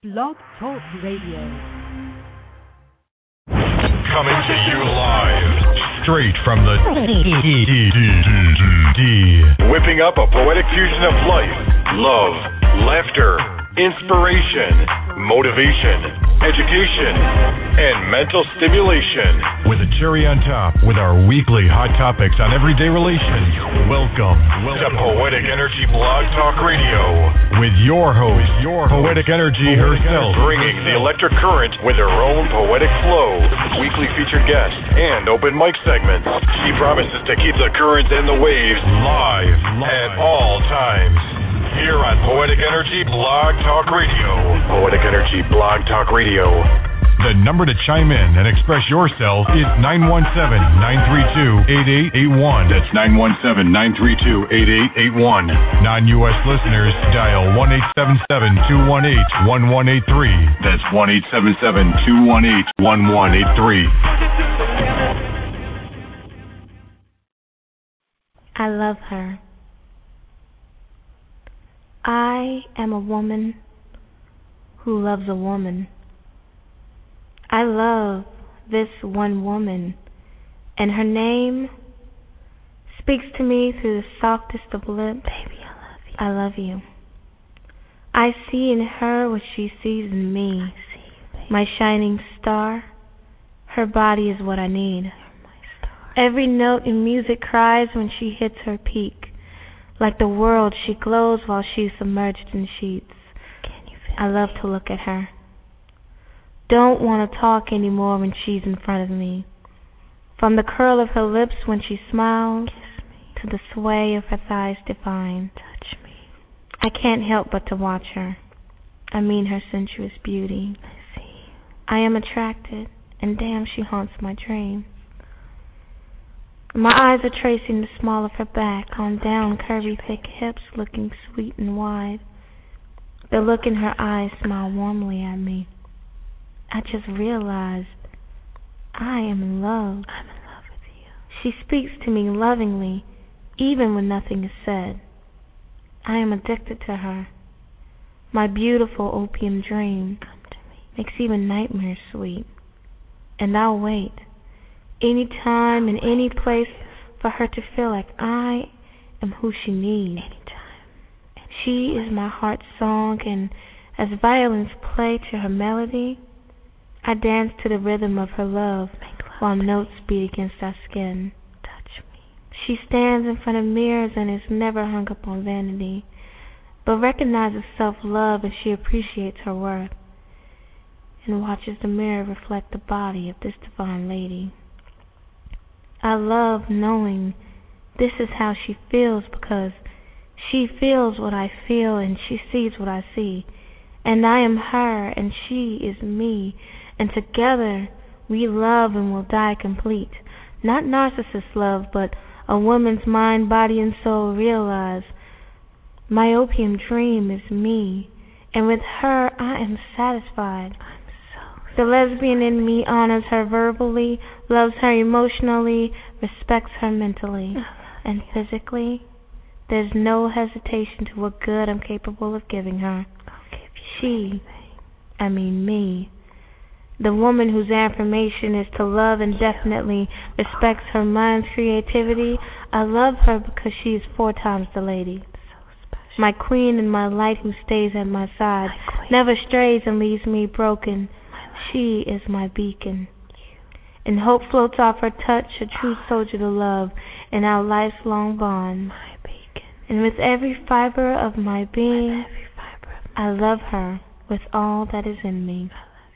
Blog Talk Radio. Coming to you live, straight from the whipping up a poetic fusion of life, love, laughter, inspiration, motivation, education, and mental stimulation. With a cherry on top, with our weekly hot topics on everyday relations. Welcome to Poetic Energy Blog Talk Radio with your host, Poetic Energy herself, bringing the electric current with her own poetic flow, weekly featured guests, and open mic segments. She promises to keep the currents and the waves live at all times. Here on Poetic Energy Blog Talk Radio. Poetic Energy Blog Talk Radio. The number to chime in and express yourself is 917-932-8881. That's 917-932-8881. Non-U.S. listeners dial 1-877-218-1183. That's 1-877-218-1183. I love her. I am a woman who loves a woman. I love this one woman, and her name speaks to me through the softest of lips. Baby, I love you. I see in her what she sees in me. My shining star. Her body is what I need. Every note in music cries when she hits her peak. Like the world, she glows while she's submerged in sheets. I love to look at her. Don't want to talk anymore when she's in front of me. From the curl of her lips when she smiles, to the sway of her thighs divine. Touch me. I can't help but to watch her. I mean her sensuous beauty. I am attracted, and damn, she haunts my dreams. My eyes are tracing the small of her back, on down curvy thick hips looking sweet and wide. The look in her eyes smile warmly at me. I just realized I am in love. I'm in love with you. She speaks to me lovingly, even when nothing is said. I am addicted to her. My beautiful opium dream makes even nightmares sweet. And I'll wait, any time and any place, for her to feel like I am who she needs. She is my heart's song, and as violins play to her melody, I dance to the rhythm of her love while notes beat against our skin. Touch me. She stands in front of mirrors and is never hung up on vanity, but recognizes self-love, and she appreciates her worth and watches the mirror reflect the body of this divine lady. I love knowing this is how she feels, because she feels what I feel and she sees what I see. And I am her and she is me. And together we love and will die complete. Not narcissist love, but a woman's mind, body, and soul realize. My opium dream is me, and with her I am satisfied. The lesbian in me honors her verbally, loves her emotionally, respects her mentally, and physically. There's no hesitation to what good I'm capable of giving her. Me, the woman whose affirmation is to love and definitely respects her mind's creativity. I love her because she is 4 times the lady. My queen and my light who stays at my side, never strays and leaves me broken. She is my beacon. And hope floats off her touch, a true soldier to love in our lifelong bond. And with every fiber of my being, I love her with all that is in me.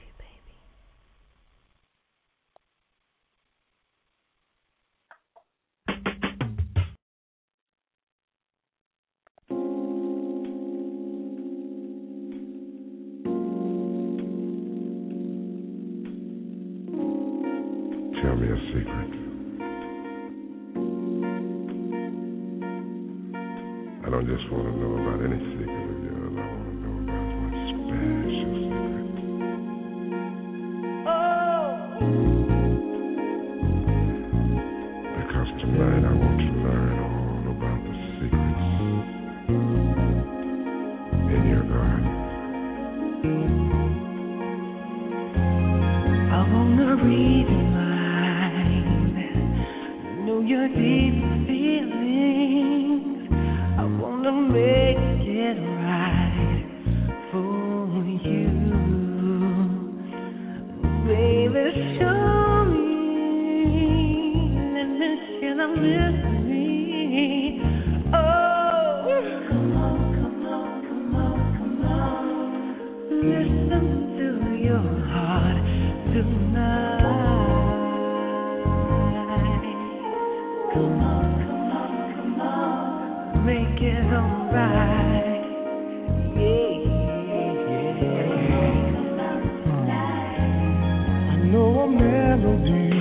Tell me a secret. I don't just want to know about any secret of yours. I want to know about one special secret. Because tonight I want to learn all about the secrets in your garden. breathing mind. Know your deep feelings. I wanna make it right for you. Baby, show me. Let me share the mystery. Oh, come on, come on, come on, come on. Listen to your heart tonight. Come on, come on, come on. Make it alright. Yeah, yeah, yeah. I know a melody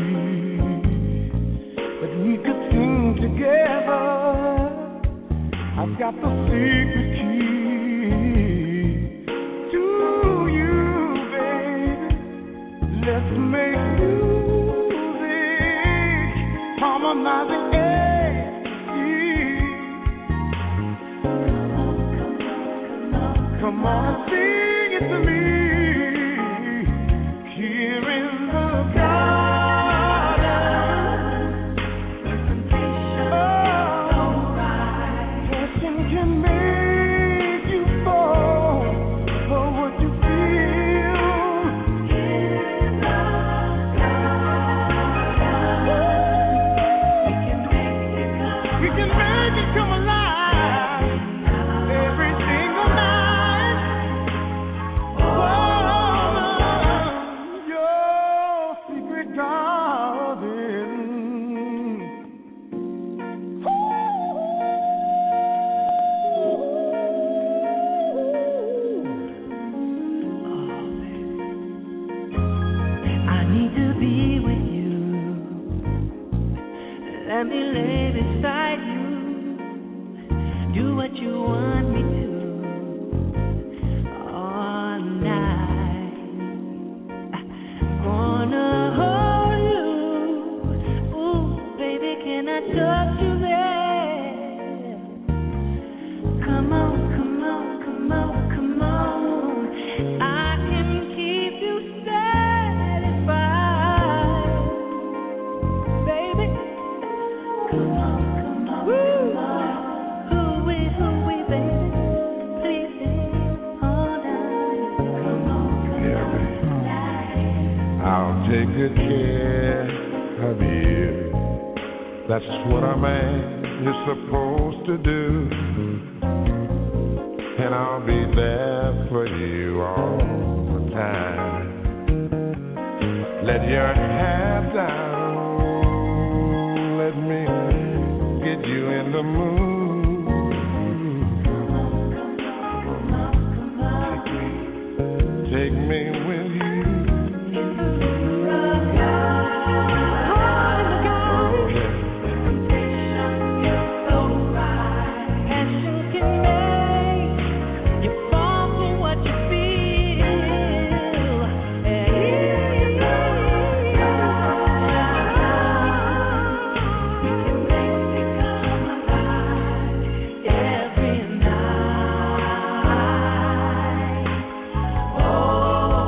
that we could sing together. I've got the secret key to you, baby. Let's make music, harmonizing come on and sing it to me. Here in the garden, passion can make you fall for what you feel. In the garden, we can make it come alive every single night. Your secret garden. I need to be with you. Let me lay beside you. Do what you want me to all night. Gonna hold you. Ooh, baby, can I touch you there? Come on, come on, come on, come on. I can keep you satisfied, baby. Come on, come on, come on. Who we, baby? Please stay all night. Come on, come Yeah, on. baby. I'll take good care of you. That's what a man is supposed to do. And I'll be there for you all the time. Let your hair down. Let me get you in the mood. Take me with you. Oh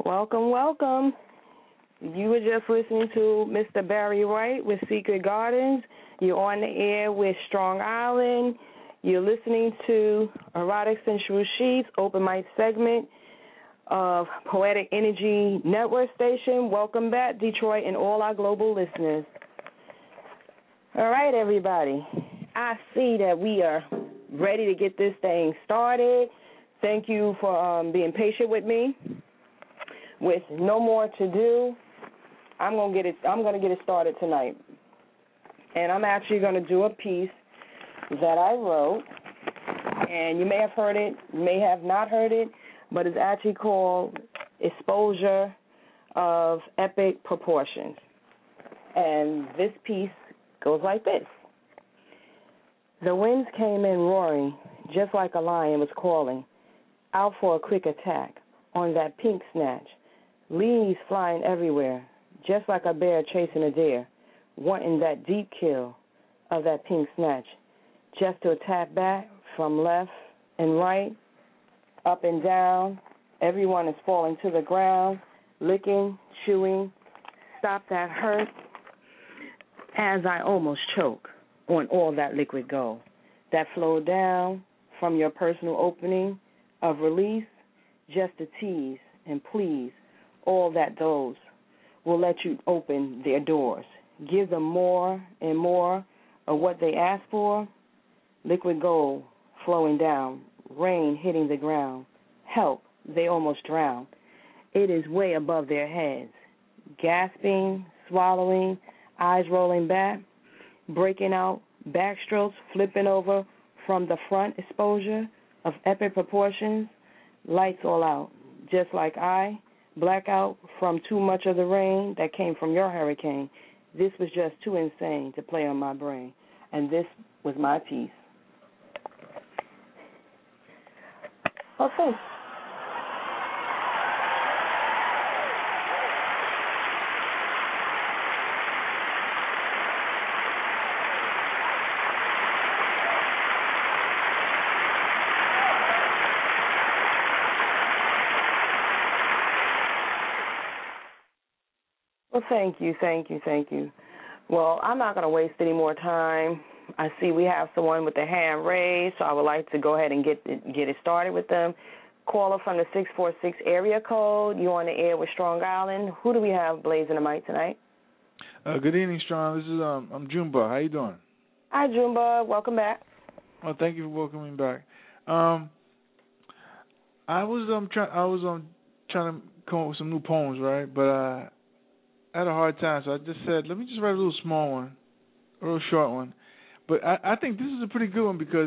Welcome, welcome. You were just listening to Mr. Barry Wright with Secret Gardens. You're on the air with Strong Island. You're listening to Erotic Sensual Sheets, open mic segment of Poetic Energy Network Station. Welcome back, Detroit, and all our global listeners. All right, everybody. I see that we are ready to get this thing started. Thank you for being patient with me. With no more to do, I'm gonna get it started tonight, and I'm actually gonna do a piece that I wrote, and you may have heard it, may have not heard it, but it's actually called "Exposure of Epic Proportions," and this piece goes like this. The winds came in roaring, just like a lion was calling, out for a quick attack on that pink snatch. Leaves flying everywhere, just like a bear chasing a deer, wanting that deep kill of that pink snatch, just to attack back from left and right, up and down. Everyone is falling to the ground, licking, chewing. Stop that hurt as I almost choke on all that liquid gold that flowed down from your personal opening of release, just to tease and please all that those will let you open their doors. Give them more and more of what they ask for. Liquid gold flowing down, rain hitting the ground. Help, they almost drown. It is way above their heads. Gasping, swallowing, eyes rolling back, breaking out, backstrokes, flipping over from the front exposure of epic proportions. Lights all out, just like I blackout from too much of the rain that came from your hurricane. This was just too insane to play on my brain, and this was my piece. Okay. Well, thank you. Well, I'm not going to waste any more time. I see we have someone with their hand raised, so I would like to go ahead and get it started with them. Caller from the 646 area code. You on the air with Strong Island. Who do we have blazing the mic tonight? Good evening, Strong. This is I'm Junebug. How you doing? Hi, Junebug. Welcome back. Well, thank you for welcoming me back. I was trying to come up with some new poems, right? But I had a hard time, so I just said, let me just write a little small one, a real short one. But I think this is a pretty good one because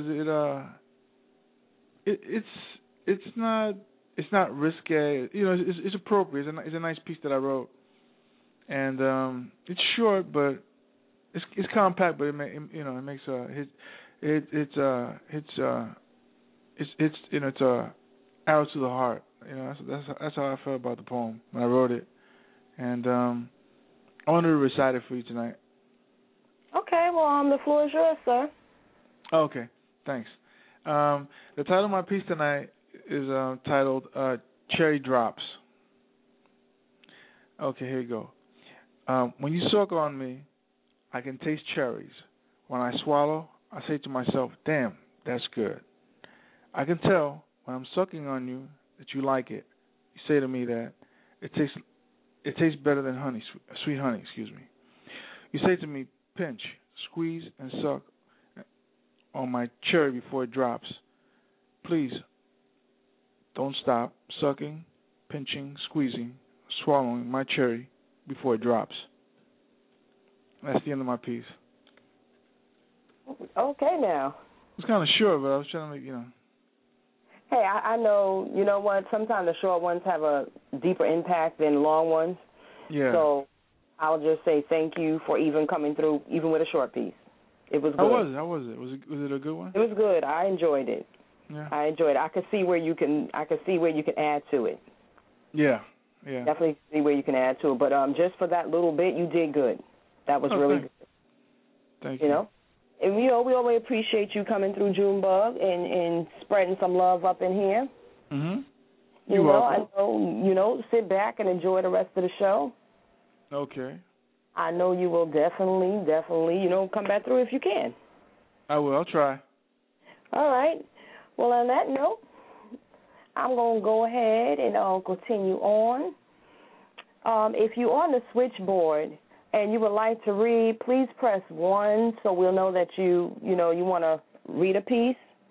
it's not risque. You know, it's appropriate. It's a nice piece that I wrote, and it's short, but it's compact. But it makes it's arrow to the heart. You know, that's how I felt about the poem when I wrote it, and I wanted to recite it for you tonight. Okay, well, the floor is yours, sir. Okay, thanks. The title of my piece tonight is titled Cherry Drops. Okay, here you go. When you suck on me, I can taste cherries. When I swallow, I say to myself, damn, that's good. I can tell when I'm sucking on you that you like it. You say to me that it tastes better than honey, sweet honey, excuse me. You say to me, pinch, squeeze, and suck on my cherry before it drops. Please, don't stop sucking, pinching, squeezing, swallowing my cherry before it drops. That's the end of my piece. Okay, now. It's kind of short, but I was trying to make, Hey, I know, you know what, sometimes the short ones have a deeper impact than long ones. Yeah. So I'll just say thank you for even coming through, even with a short piece. It was good. How was it? Was it a good one? It was good. I enjoyed it. Yeah. I enjoyed it. I could see where you can add to it. Yeah. Definitely see where you can add to it. But just for that little bit, you did good. That was really good. Thank you. You know? And we always appreciate you coming through, Junebug, and spreading some love up in here. Mhm. You're welcome. I know, sit back and enjoy the rest of the show. Okay. I know you will definitely, come back through if you can. I will. I'll try. All right. Well, on that note, I'm going to go ahead and continue on. If you're on the switchboard and you would like to read, please press 1 so we'll know that you want to read a piece.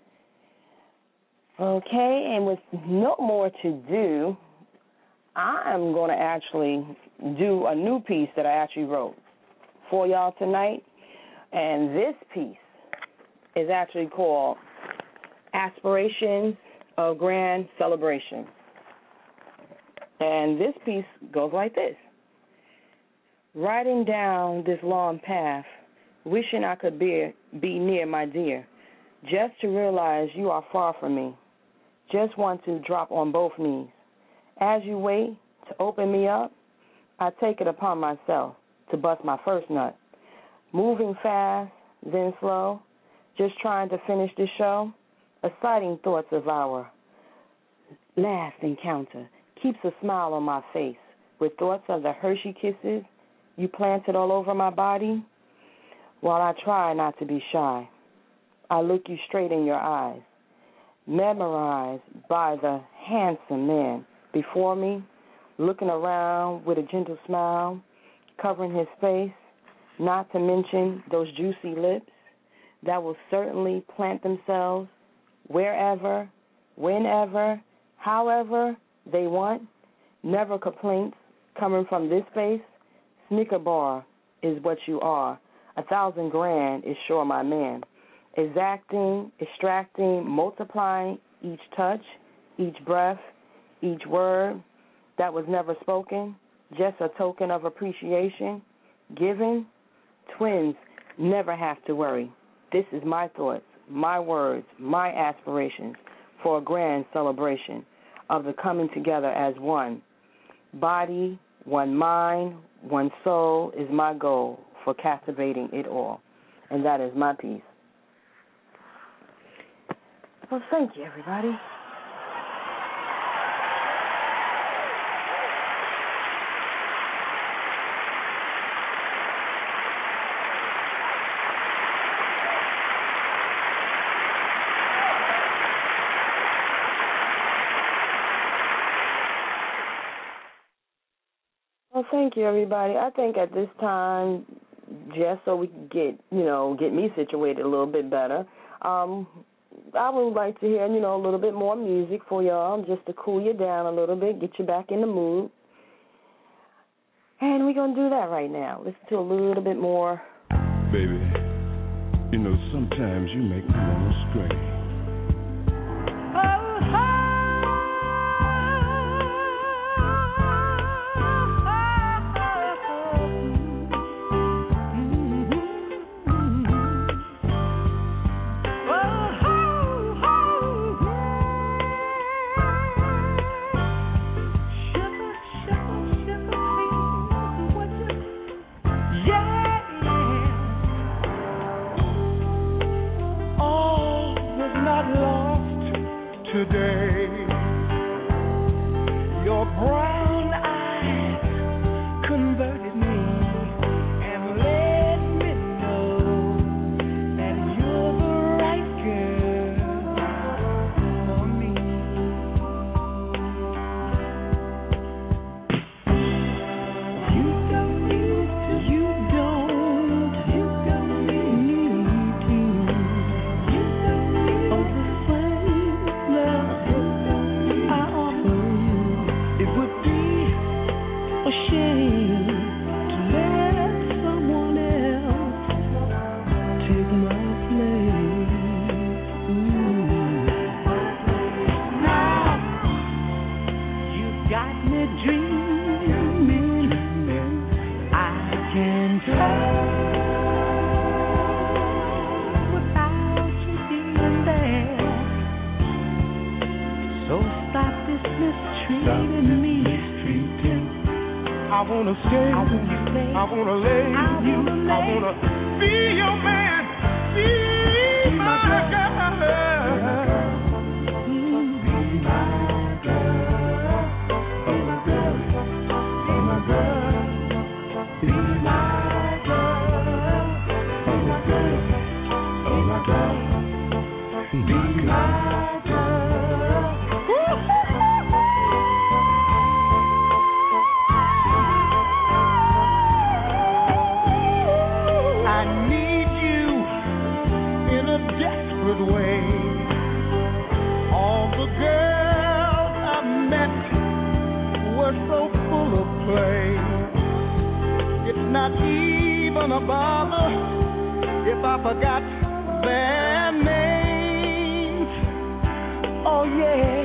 Okay, and with no more to do, I'm going to actually do a new piece that I actually wrote for y'all tonight. And this piece is actually called Aspirations of Grand Celebration. And this piece goes like this. Riding down this long path, wishing I could be near my dear, just to realize you are far from me. Just want to drop on both knees. As you wait to open me up, I take it upon myself to bust my first nut. Moving fast, then slow, just trying to finish the show, exciting thoughts of our last encounter keeps a smile on my face with thoughts of the Hershey kisses you planted all over my body. While I try not to be shy, I look you straight in your eyes, memorized by the handsome man before me, looking around with a gentle smile, covering his face, not to mention those juicy lips that will certainly plant themselves wherever, whenever, however they want. Never complaints coming from this space. Snicker bar is what you are. 1,000 grand is sure my man. Exacting, extracting, multiplying each touch, each breath, each word that was never spoken, just a token of appreciation. Given, twins never have to worry. This is my thoughts, my words, my aspirations for a grand celebration of the coming together as one. Body, one mind, one soul is my goal for captivating it all. And that is my piece. Well, thank you, everybody. Well, thank you, everybody. I think at this time, just so we can get me situated a little bit better, I would like to hear, a little bit more music for y'all, just to cool you down a little bit, get you back in the mood. And we're going to do that right now. Listen to a little bit more. Baby, sometimes you make me want to stray. Today, your brown eyes converted me and let me know that you're the right girl for me. You don't need to, you don't need to. You don't need all the same love I offer you. It would be a shame to let someone else take my place. Now you got me dreaming. I can tell without you being there. So stop this mistreating me. I wanna stay, I wanna lay you, I wanna be your man, be my girl. Be my girl. gonna bother if I forgot their names. Oh yeah.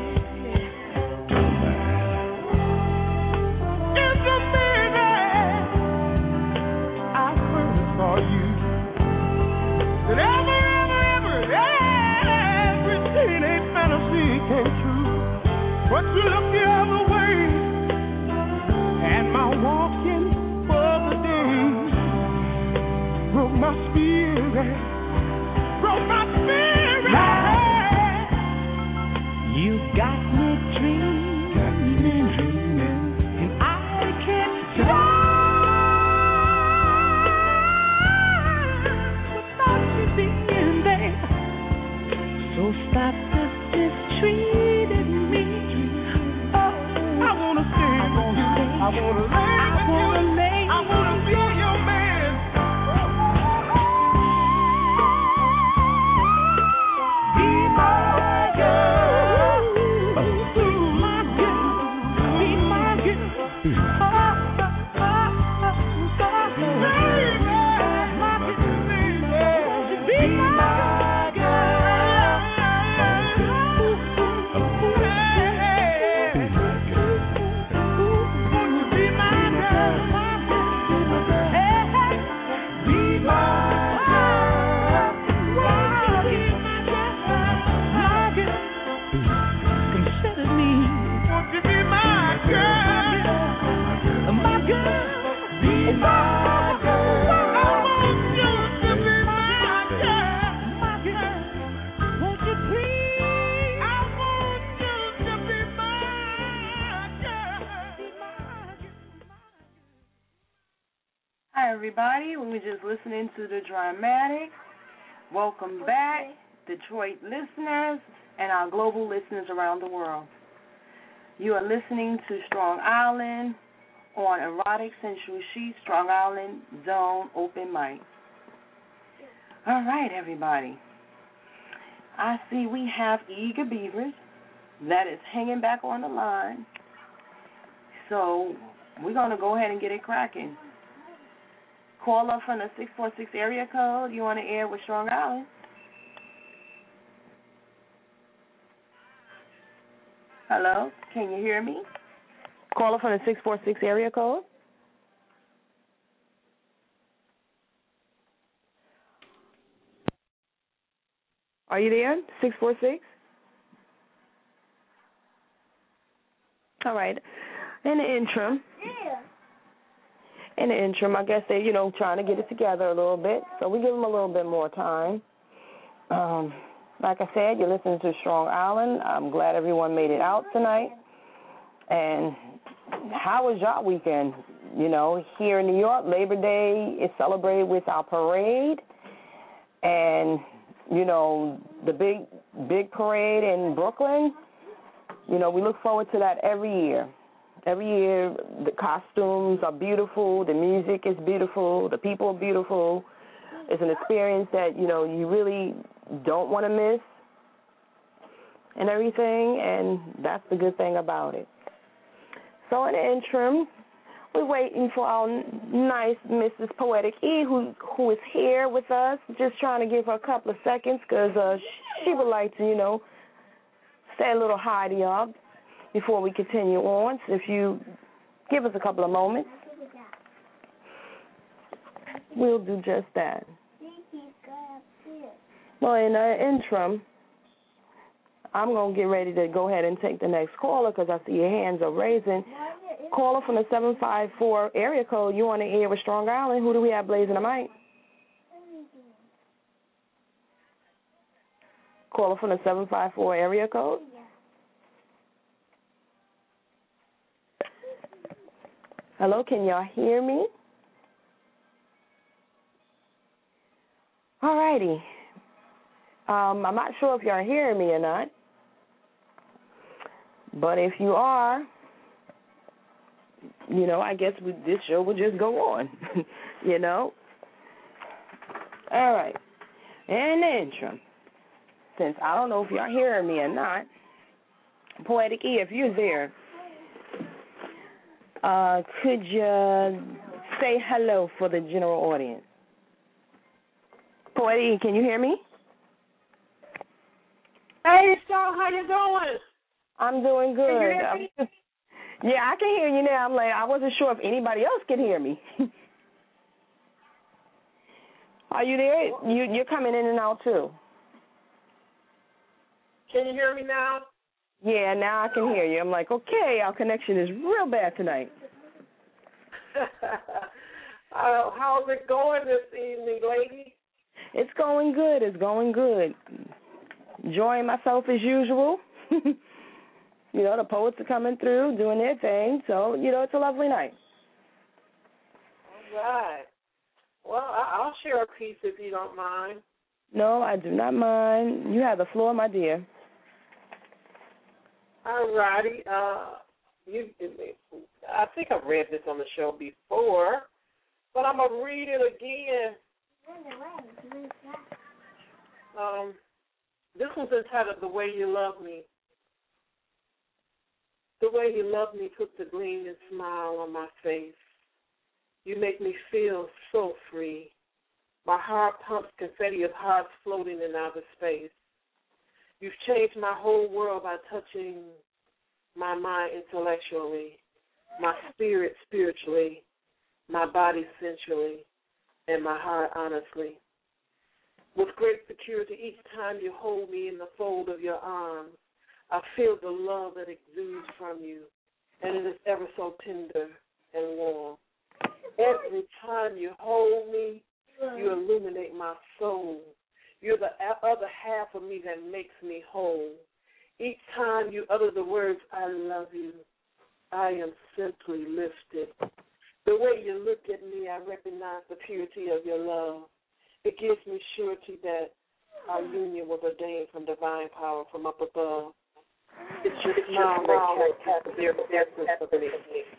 It's a minute I first saw you. That every teenage fantasy came true. But you look the other way, and my walking for the day broke my spirit, broke my spirit. You got me dreaming, and I can't stop without you being there. So stop this mistreating me. Oh, I wanna stay. I wanna lay. I wanna be your man. Be my girl. My girl. Be my girl. Be my Hi, everybody. We were just listening to the Dramatics. Welcome back, Detroit listeners and our global listeners around the world. You are listening to Strong Island on Erotic Sensual Sheets, Strong Island Zone Open Mic. All right, everybody. I see we have Eager Beavers that is hanging back on the line. So we're going to go ahead and get it cracking. Call up from the 646 area code. You on the air with Strong Island. Hello? Can you hear me? Call up from the 646 area code. Are you there? 646? All right. In the interim, I guess they're, trying to get it together a little bit. So we give them a little bit more time. Like I said, you're listening to Strong Island. I'm glad everyone made it out tonight. And how was your weekend? Here in New York, Labor Day is celebrated with our parade. And, the big parade in Brooklyn, we look forward to that every year. Every year, the costumes are beautiful, the music is beautiful, the people are beautiful. It's an experience that, you really don't want to miss and everything, and that's the good thing about it. So in the interim, we're waiting for our nice Mrs. Poetic E, who is here with us, just trying to give her a couple of seconds because she would like to, say a little hi to y'all before we continue on. So if you give us a couple of moments, we'll do just that. Well, in the interim, I'm going to get ready to go ahead and take the next caller because I see your hands are raising. Caller from the 754 area code, you on the air with Strong Island. Who do we have blazing the mic? Caller from the 754 area code. Hello, can y'all hear me? All righty. I'm not sure if y'all hearing me or not, but if you are, I guess this show will just go on, All right. In the interim, since I don't know if y'all hearing me or not, Poetic E, if you're there, could you say hello for the general audience. Poetic, can you hear me? Hey, Shaw, how you doing? I'm doing good. Can you hear me? Yeah, I can hear you now. I'm like, I wasn't sure if anybody else could hear me. Are you there? You're coming in and out too. Can you hear me now? Yeah, now I can hear you. I'm like, okay, our connection is real bad tonight. How's it going this evening, lady? It's going good. It's going good. Enjoying myself as usual. You know, the poets are coming through, doing their thing. So, you know, it's a lovely night. All right. Well, I'll share a piece if you don't mind. No, I do not mind. You have the floor, my dear. All righty. I think I've read this on the show before, but I'm going to read it again. This one's entitled The Way You Love Me. The way you love me puts a gleaming smile on my face. You make me feel so free. My heart pumps confetti of hearts floating in outer space. You've changed my whole world by touching my mind intellectually, my spirit spiritually, my body sensually, and my heart honestly. With great security, each time you hold me in the fold of your arms, I feel the love that exudes from you, and it is ever so tender and warm. Every time you hold me, you illuminate my soul. You're the other half of me that makes me whole. Each time you utter the words, I love you, I am simply lifted. The way you look at me, I recognize the purity of your love. It gives me surety that our union was ordained from divine power from up above. It's your smile that captures their essence of me.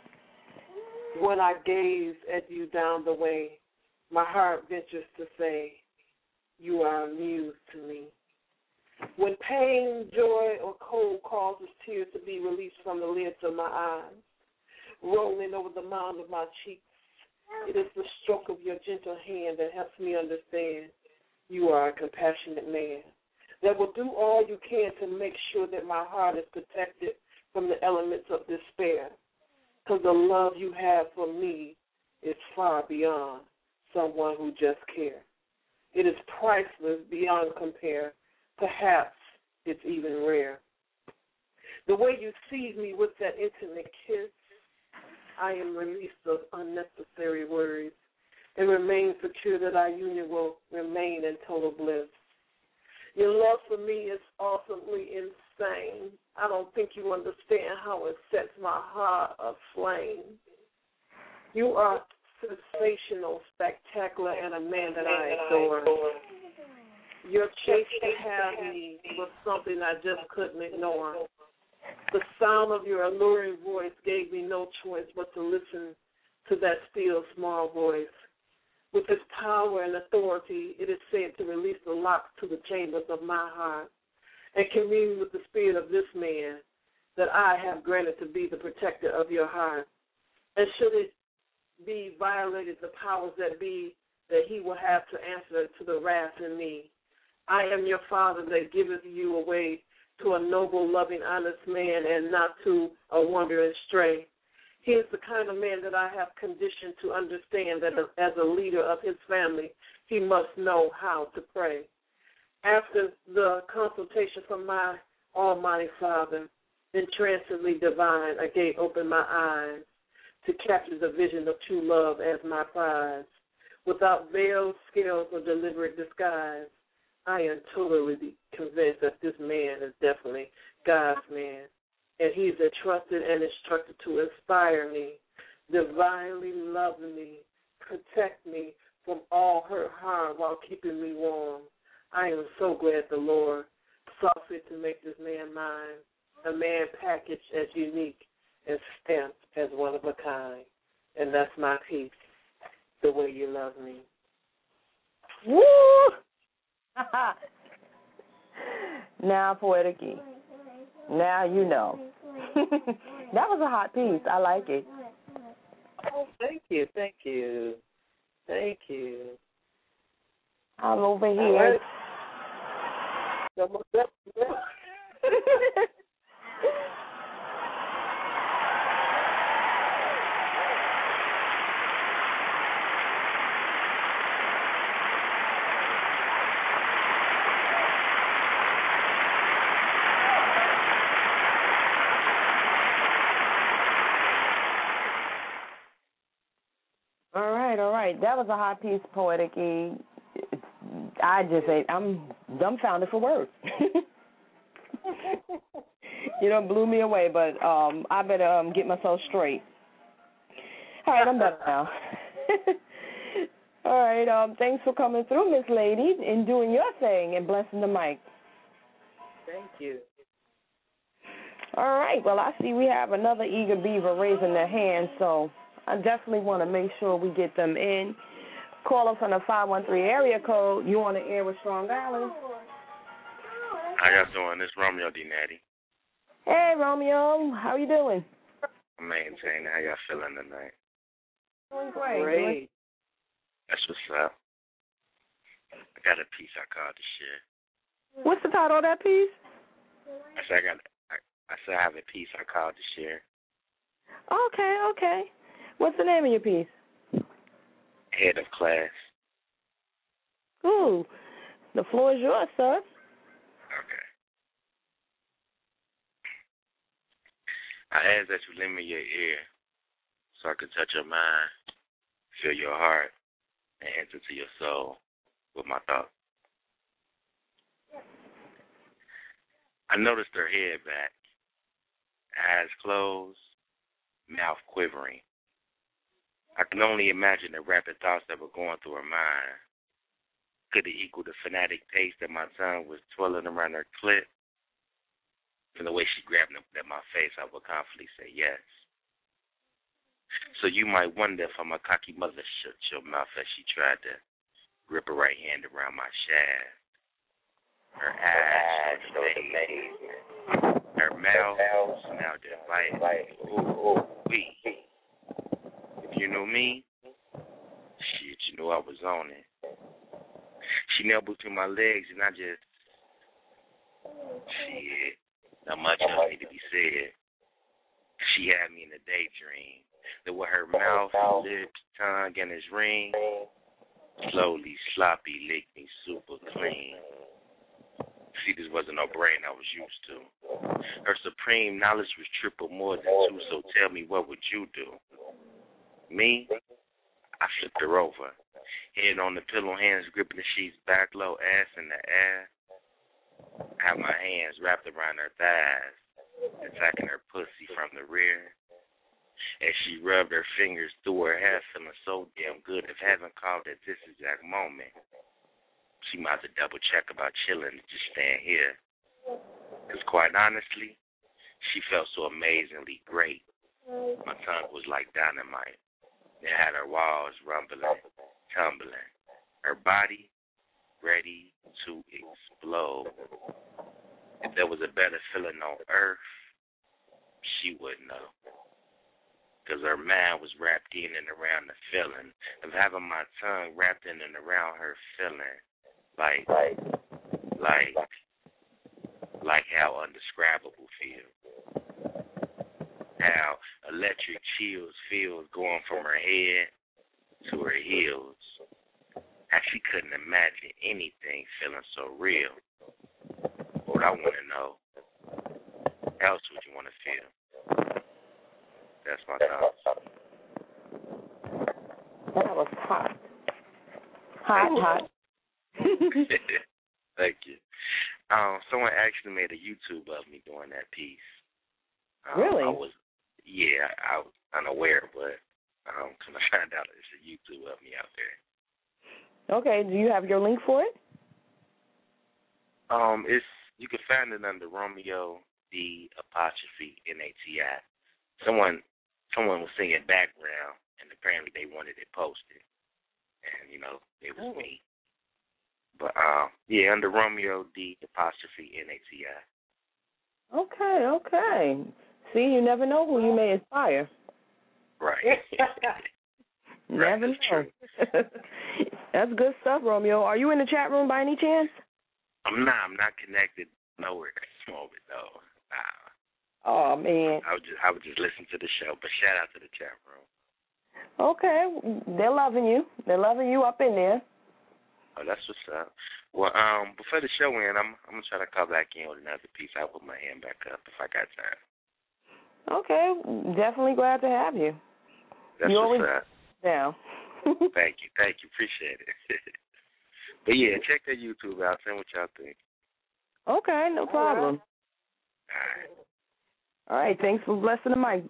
When I gaze at you down the way, my heart ventures to say, you are a muse to me. When pain, joy, or cold causes tears to be released from the lids of my eyes, rolling over the mound of my cheeks, it is the stroke of your gentle hand that helps me understand you are a compassionate man that will do all you can to make sure that my heart is protected from the elements of despair, because the love you have for me is far beyond someone who just cares. It is priceless beyond compare. Perhaps it's even rare. The way you seize me with that intimate kiss, I am released of unnecessary worries and remain secure that our union will remain in total bliss. Your love for me is awesomely insane. I don't think you understand how it sets my heart aflame. You are sensational, spectacular, and a man that I adore. Your chase to have me was something I just couldn't ignore. The sound of your alluring voice gave me no choice but to listen to that still small voice. With its power and authority, it is said to release the locks to the chambers of my heart and commune with the spirit of this man that I have granted to be the protector of your heart. And should it be violated, the powers that be, that he will have to answer to the wrath in me. I am your father that giveth you away to a noble, loving, honest man and not to a wandering stray. He is the kind of man that I have conditioned to understand that as a leader of his family, he must know how to pray. After the consultation from my Almighty Father, entrancingly divine, a gate opened my eyes to capture the vision of true love as my prize. Without veils, scales, or deliberate disguise, I am totally convinced that this man is definitely God's man. And he's entrusted and instructed to inspire me, divinely love me, protect me from all hurt, harm while keeping me warm. I am so glad the Lord saw fit to make this man mine, a man packaged as unique and stamped as one of a kind. And that's my piece, The Way You Love Me. Woo! Now, Poetic-y. Now you know. That was a hot piece. I like it. Oh, thank you, thank you, thank you. I'm over here. All right. That was a hot piece, Poetic E. I'm dumbfounded for words. Blew me away, but I better get myself straight. All right, I'm better now. All right, thanks for coming through, Miss Lady, and doing your thing and blessing the mic. Thank you. All right, well, I see we have another eager beaver raising their hand, so I definitely want to make sure we get them in. Call us on the 513 area code. You on the air with Strong Island? How y'all doing? This Romeo D. Natty. Hey, Romeo. How you doing? I'm maintaining. How y'all feeling tonight? Doing great. Great. That's what's up. I got a piece I called to share. What's the title of that piece? I said I have a piece I called to share. Okay. What's the name of your piece? Head of Class. Ooh, the floor is yours, sir. Okay. I ask that you lend me your ear so I can touch your mind, feel your heart, and enter to your soul with my thoughts. I noticed her head back, eyes closed, mouth quivering. I can only imagine the rapid thoughts that were going through her mind. Could it equal the fanatic pace that my tongue was twirling around her clit? From the way she grabbed at my face, I would confidently say yes. So you might wonder if my cocky mother shut your mouth as she tried to grip her right hand around my shaft. Her eyes showed amazement. Her mouth smelled inviting. Ooh, wee. If you knew me, shit, you knew I was on it. She knelt between my legs and I just, shit, not much else need to be said. She had me in a daydream. That with her mouth, lips, tongue, and his ring, slowly, sloppy, licked me super clean. See, this wasn't no brain I was used to. Her supreme knowledge was triple more than two, so tell me, what would you do? Me? I flipped her over. Head on the pillow, hands gripping the sheets back low, ass in the air. I have my hands wrapped around her thighs, attacking her pussy from the rear. As she rubbed her fingers through her hair, feeling so damn good, if heaven called at this exact moment, she might have to double check about chilling and just staying here. Because quite honestly, she felt so amazingly great. My tongue was like dynamite. It had her walls rumbling, tumbling. Her body ready to explode. If there was a better feeling on earth, she would know. Because her mind was wrapped in and around the feeling of having my tongue wrapped in and around her feeling. Like how undescribable feels. How electric chills feels going from her head to her heels. How she couldn't imagine anything feeling so real. What I want to know, how else would you want to feel? That's my thoughts. That was hot. Hot. Thank you. Someone actually made a YouTube of me doing that piece. Really? I was unaware, but come to find out there's a YouTube of me out there. Okay, do you have your link for it? You can find it under Romeo D apostrophe Nati. Someone was singing background, and apparently they wanted it posted, and it was me. But under Romeo D apostrophe Nati. Okay. See, you never know who you may inspire. Right. Never know. That's good stuff, Romeo. Are you in the chat room by any chance? I'm not connected nowhere at this moment, though. Oh, man. I would just listen to the show, but shout out to the chat room. Okay. They're loving you. They're loving you up in there. Oh, that's what's up. Well, before the show ends, I'm going to try to call back in with another piece. I'll put my hand back up if I got time. Okay. Definitely glad to have you. That's what's up. Down. Thank you. Appreciate it. But, yeah, check that YouTube out. Send what y'all think. Okay, no problem. All right, thanks for blessing the mic.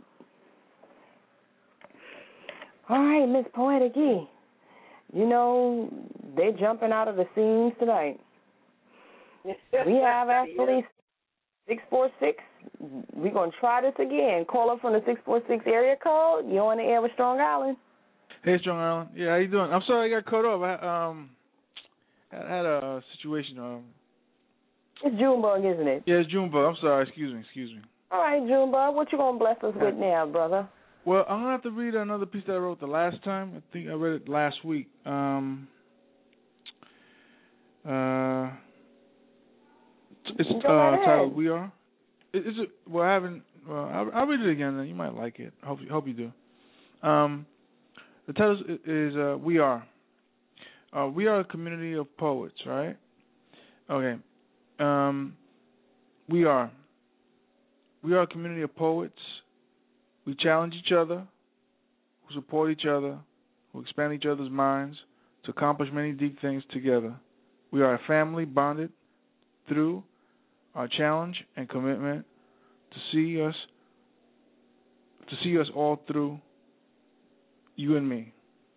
All right, Miss Poetic E. You know, they're jumping out of the scenes tonight. We have actually 646. We're going to try this again. Call up from the 646 area code. You're on the air with Strong Island. Hey, Strong Island. Yeah, how you doing? I'm sorry I got cut off. I had a situation. It's Junebug, isn't it? Yeah, it's Junebug. I'm sorry. Excuse me. All right, Junebug, what you going to bless us with now, brother? Well, I'm going to have to read another piece that I wrote the last time. I think I read it last week. It's titled "We Are." Is it? Well, I haven't. Well, I'll read it again. Then you might like it. Hope you do. The title is "We Are." We are a community of poets, right? Okay. We are a community of poets. We challenge each other, who support each other, who expand each other's minds to accomplish many deep things together. We are a family bonded through our challenge and commitment to see us all through, you and me.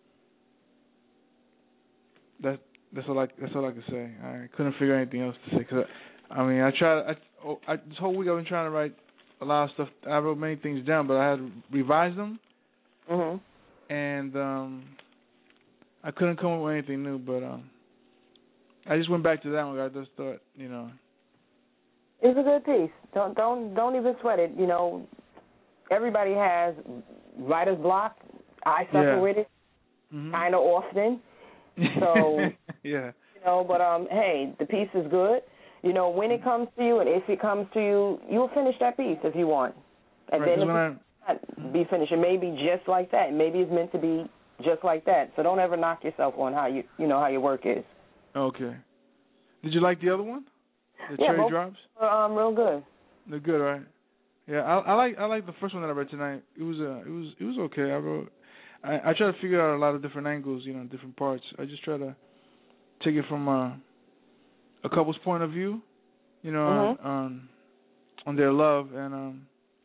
That's all I can say. I couldn't figure anything else to say. Cause I tried. This whole week I've been trying to write a lot of stuff. I wrote many things down, but I had to revise them. And I couldn't come up with anything new. But I just went back to that one. I just thought, it's a good piece. Don't even sweat it. You know, everybody has writer's block. I suffer with it kind of often. So yeah. But hey, the piece is good. When it comes to you and if it comes to you, you'll finish that piece if you want. And then if it's not be finished, it may be just like that. Maybe it's meant to be just like that. So don't ever knock yourself on how how your work is. Okay. Did you like the other one? The Cherry Drops? Real good. They're good, right? Yeah, I like the first one that I read tonight. It was okay. I try to figure out a lot of different angles, different parts. I just try to take it from a couple's point of view, on their love and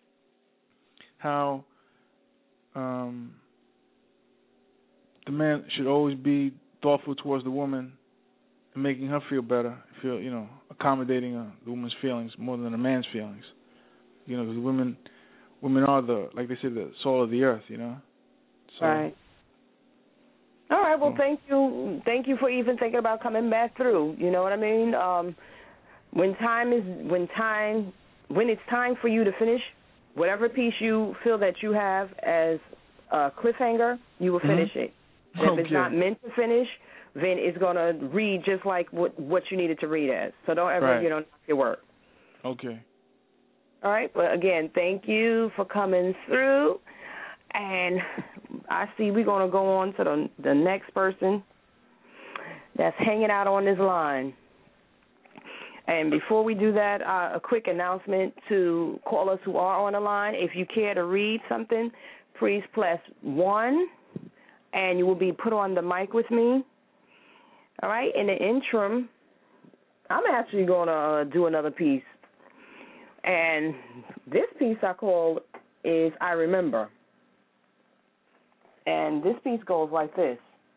how the man should always be thoughtful towards the woman and making her feel better, accommodating the woman's feelings more than the man's feelings. Because women are like they say, the soul of the earth. So, right. All right. Well, thank you for even thinking about coming back through. You know what I mean? When it's time for you to finish whatever piece you feel that you have as a cliffhanger, you will finish it. If it's not meant to finish, then it's gonna read just like what you needed to read as. So don't ever knock your work. Okay. All right. But again, thank you for coming through. And I see we're going to go on to the next person that's hanging out on this line. And before we do that, a quick announcement to callers who are on the line. If you care to read something, please press 1, and you will be put on the mic with me. All right? In the interim, I'm actually going to do another piece. And this piece I call is I Remember. And this piece goes like this.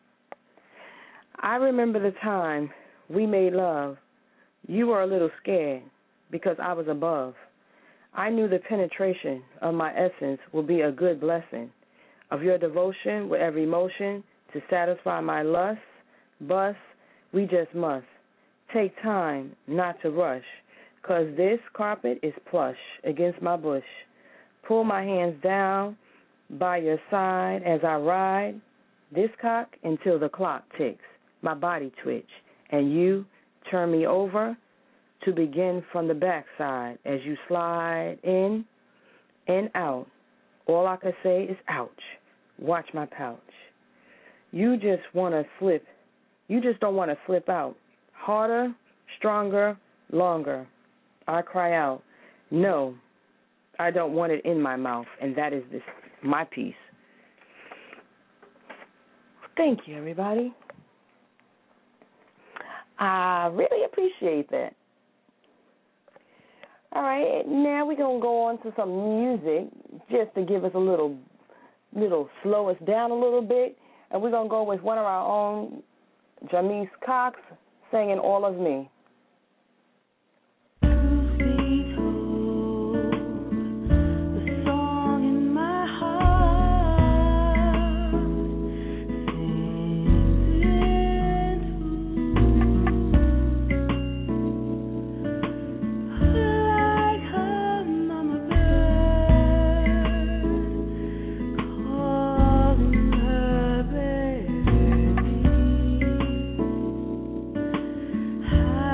I remember the time we made love. You were a little scared because I was above. I knew the penetration of my essence would be a good blessing, of your devotion with every motion to satisfy my lust. Bus, we just must take time not to rush, 'cause this carpet is plush against my bush. Pull my hands down, by your side as I ride this cock until the clock ticks, my body twitch, and you turn me over to begin from the backside as you slide in and out. All I can say is ouch. Watch my pouch. You just want to slip. You just don't want to slip out. Harder, stronger, longer. I cry out, no, I don't want it in my mouth, and that is my piece. Thank you, everybody. I really appreciate that. All right, now we're going to go on to some music just to give us a little slow us down a little bit, and we're going to go with one of our own, Jamise Cox, singing All of Me. High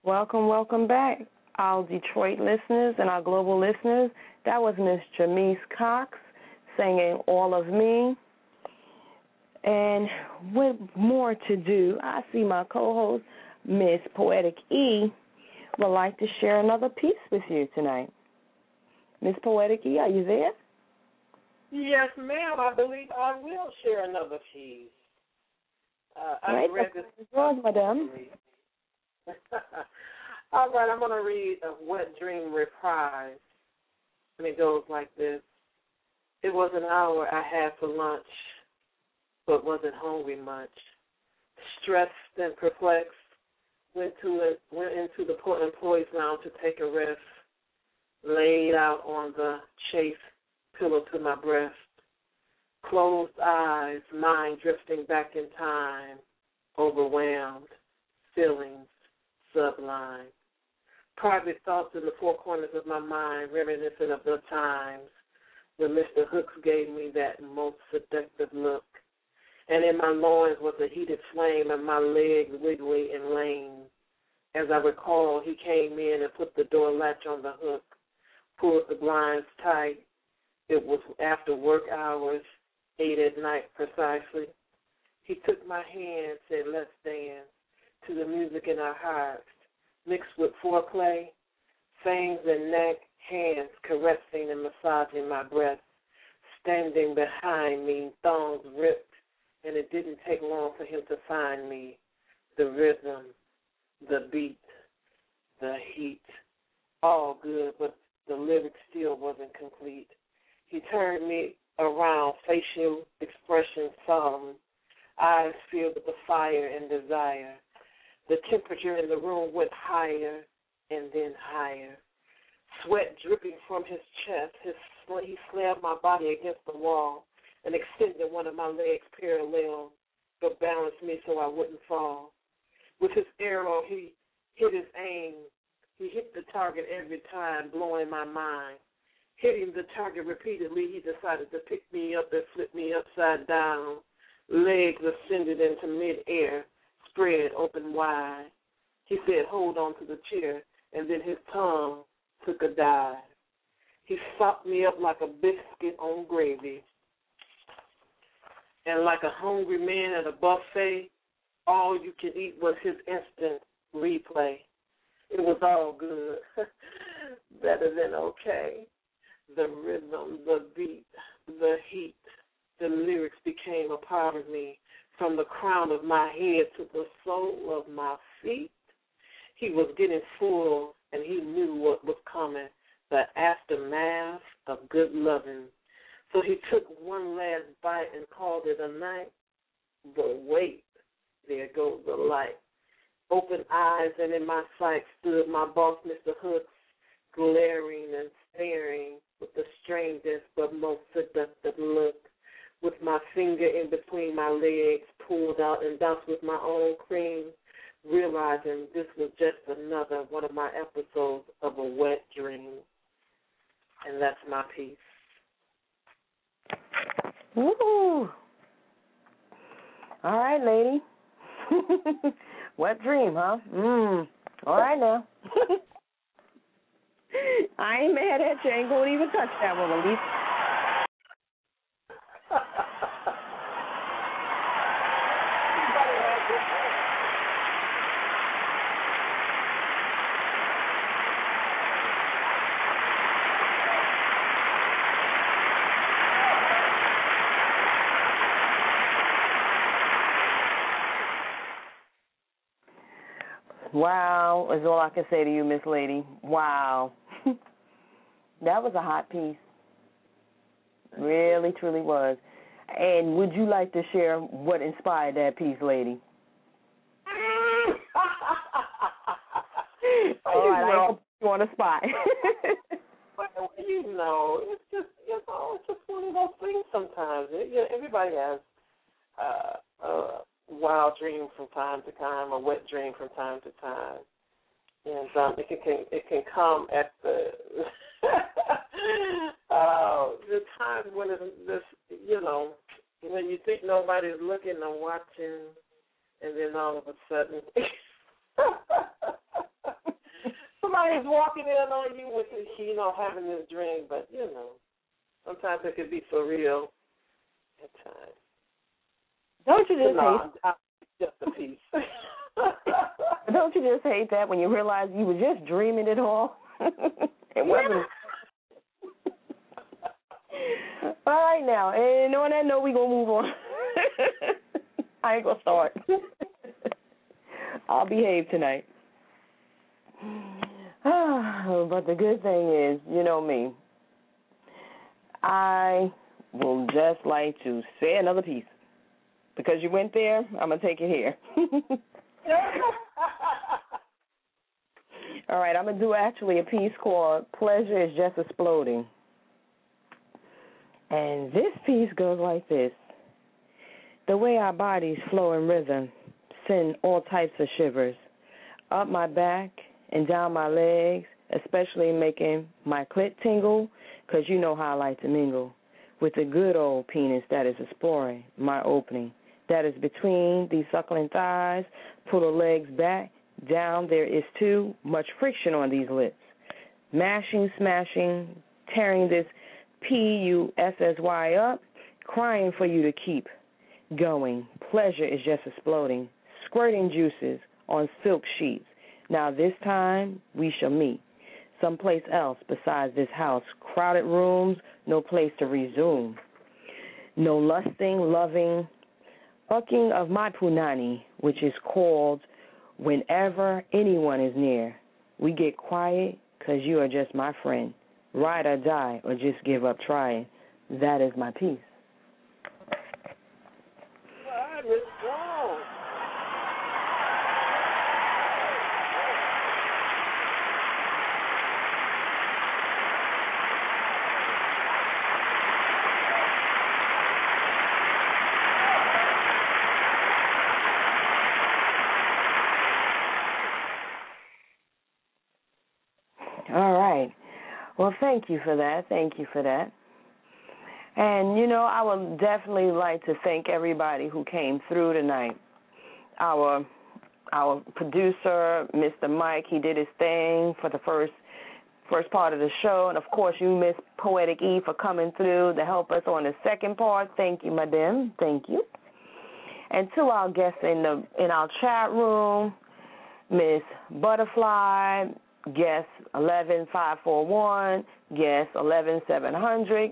Welcome, welcome back, our Detroit listeners and our global listeners. That was Miss Jamise Cox singing All of Me. And with more to do, I see my co-host, Miss Poetic E, would like to share another piece with you tonight. Miss Poetic E, are you there? Yes, ma'am. I believe I will share another piece. I read this. Yours, madam. All right, I'm going to read a Wet Dream reprise. And it goes like this. It was an hour I had for lunch, but wasn't hungry much. Stressed and perplexed, went into the employee's lounge to take a rest. Laid out on the chafe pillow to my breast. Closed eyes, mind drifting back in time. Overwhelmed, feelings sublime. Private thoughts in the four corners of my mind, reminiscent of the times when Mr. Hooks gave me that most seductive look. And in my loins was a heated flame and my legs wiggly and lame. As I recall, he came in and put the door latch on the hook, pulled the blinds tight. It was after work hours, 8 at night precisely. He took my hand, said, let's dance, to the music in our hearts, mixed with foreplay, fangs and neck, hands caressing and massaging my breast. Standing behind me, thongs ripped, and it didn't take long for him to find me. The rhythm, the beat, the heat, all good, but the lyric still wasn't complete. He turned me around, facial expression solemn, eyes filled with the fire and desire. The temperature in the room went higher and then higher. Sweat dripping from his chest, he slammed my body against the wall and extended one of my legs parallel, but balanced me so I wouldn't fall. With his arrow, he hit his aim. He hit the target every time, blowing my mind. Hitting the target repeatedly, he decided to pick me up and flip me upside down. Legs ascended into midair, spread open wide. He said, hold on to the chair, and then his tongue took a dive. He sopped me up like a biscuit on gravy. And like a hungry man at a buffet, all you could eat was his instant replay. It was all good, better than okay. The rhythm, the beat, the heat, the lyrics became a part of me, from the crown of my head to the sole of my feet. He was getting full, and he knew what was coming, the aftermath of good loving. So he took one last bite and called it a night. But wait, there goes the light. Open eyes, and in my sight stood my boss, Mr. Hooks, glaring and staring with the strangest but most seductive look. With my finger in between my legs, pulled out and doused with my own cream, realizing this was just another one of my episodes of a wet dream. And that's my piece. Woo! All right, lady. Wet dream, huh? All right now. I ain't mad at you. Ain't going to even touch that one, at least. Wow is all I can say to you, Miss Lady. Wow. That was a hot piece. Really, truly was. And would you like to share what inspired that piece, lady? All right, I put you on the spot. Well, it's just, it's just one of those things sometimes. Everybody has a wild dream from time to time, a wet dream from time to time. And it can come at the times when it's this, when you think nobody's looking or watching, and then all of a sudden somebody's walking in on you with this, having this dream, but sometimes it could be for real at times. Don't you just hate? Just a piece. Don't you just hate that when you realize you were just dreaming it all? It wasn't. All right now, and on that note, we're going to move on. I ain't going to start. I'll behave tonight. But the good thing is, you know me, I will just like to say another piece. Because you went there, I'm going to take it here. All right, I'm going to do actually a piece called Pleasure is Just Exploding. And this piece goes like this. The way our bodies flow in rhythm send all types of shivers up my back and down my legs, especially making my clit tingle, because you know how I like to mingle with the good old penis that is exploring my opening. That is between these suckling thighs. Pull the legs back, down. There is too much friction on these lips. Mashing, smashing, tearing this PUSSY up, crying for you to keep going. Pleasure is just exploding, squirting juices on silk sheets. Now this time we shall meet someplace else besides this house. Crowded rooms, no place to resume. No lusting, loving, bucking of my punani, which is called whenever anyone is near. We get quiet because you are just my friend. Ride or die or just give up trying. That is my piece. Let's go. All right. Well, thank you for that. Thank you for that. And, I would definitely like to thank everybody who came through tonight. Our producer, Mr. Mike, he did his thing for the first part of the show. And, of course, you, Miss Poetic E, for coming through to help us on the second part. Thank you, madam. Thank you. And to our guests in our chat room, Miss Butterfly, guest 11541, guest 11700,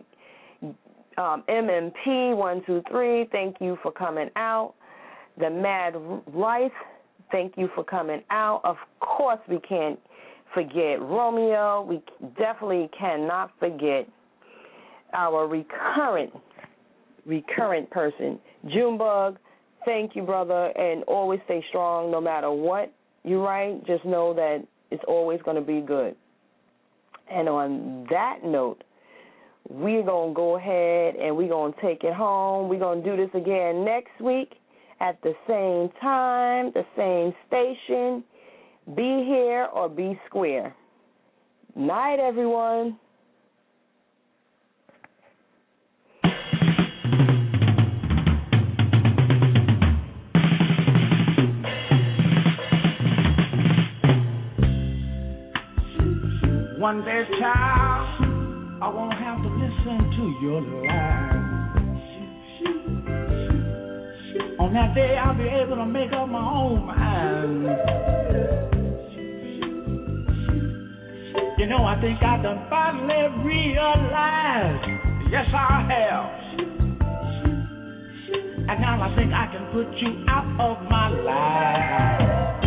MMP 123, thank you for coming out. The Mad Life, thank you for coming out. Of course, we can't forget Romeo. We definitely cannot forget our recurrent person, Junebug. Thank you, brother, and always stay strong no matter what you write. Just know that it's always going to be good. And on that note, we're going to go ahead and we're going to take it home. We're going to do this again next week at the same time, the same station. Be here or be square. Night, everyone. One day, child, I won't have to listen to your lies. On that day, I'll be able to make up my own mind. I think I done finally realized, yes, I have. And now I think I can put you out of my life.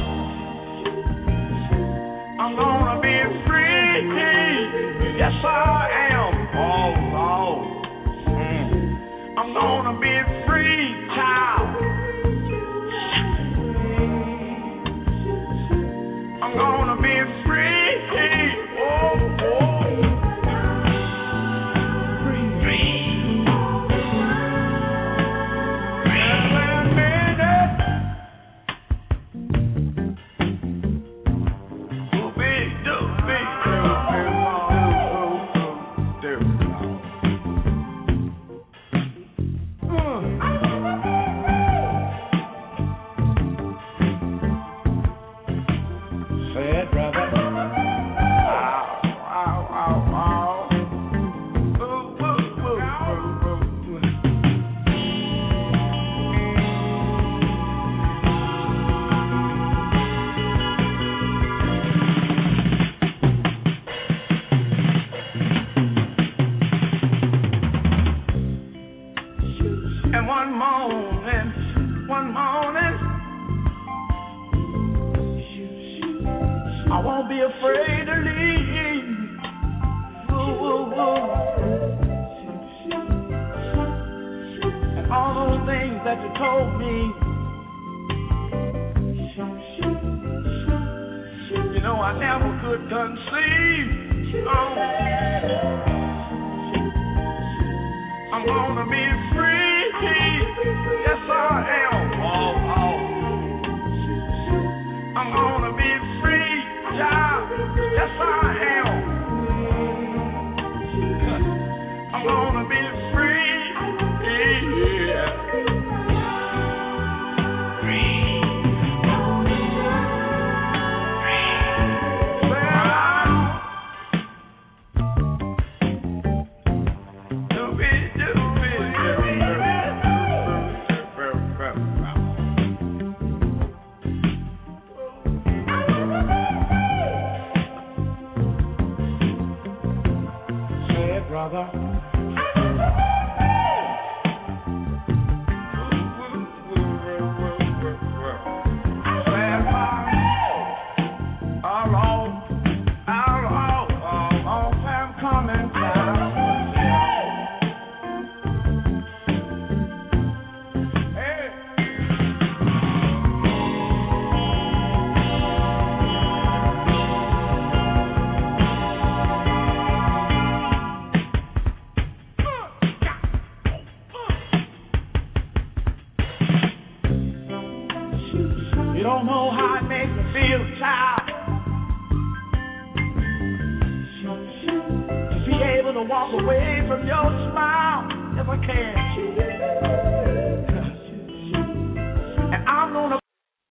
I'm gonna be free, yes, I am. Oh. I'm gonna be free, child. I'm gonna be free. be afraid to leave. And all those things that you told me, you know I never could conceive. I'm gonna be free. Yes, I am. I'm gonna be free, child. Yes, I am. I'm gonna be free. Yeah. Brother. Walk away from your smile if I can.